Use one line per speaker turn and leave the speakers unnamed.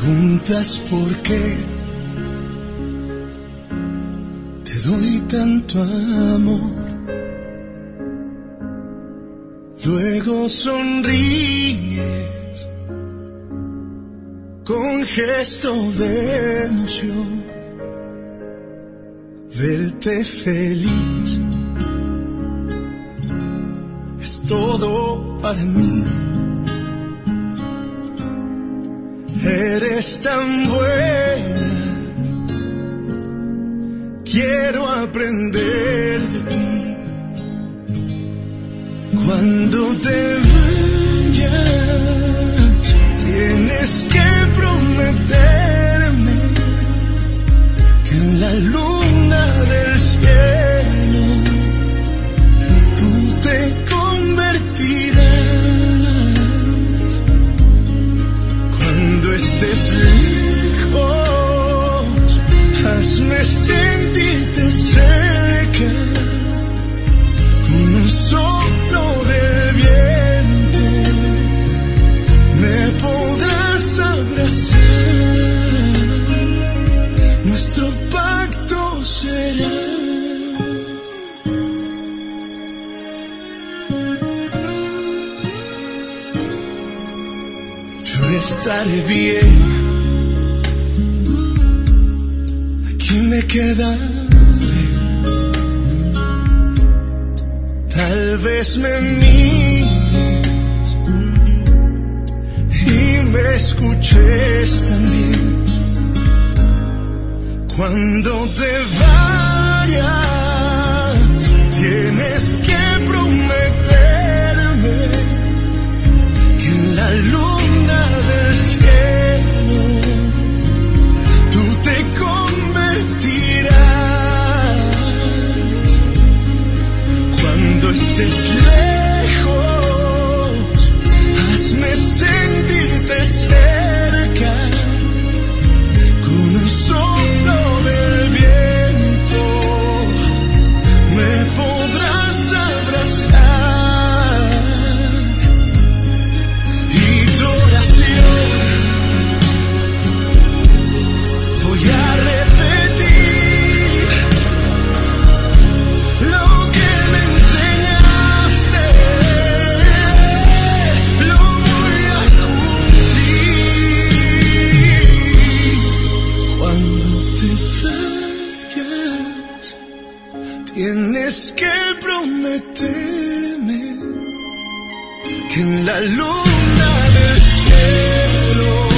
preguntas por qué te doy tanto amor. Luego sonríes con gesto de emoción. Verte feliz es todo para mí. Eres tan buena, quiero aprender de ti. Cuando te vayas, tienes que prometerme que en la luna del cielo tú te convertirás. Cuando estés lejos, hazme sentirte cerca, con un soplo de viento me podrás abrazar. Nuestro pacto será yo estaré bien, aquí me quedaré. Tal vez me mires y me escuches también. Cuando te vayas, tienes que prometerme que en la luna del cielo tú te convertirás. Cuando estés lejos, hazme sentirte cerca, con un soplo del viento me podrás abrazar. Y tu oración voy a repetir lo que me enseñaste, lo voy a cumplir. Cuando te vayas, tienes que prometerme que en la luna del cielo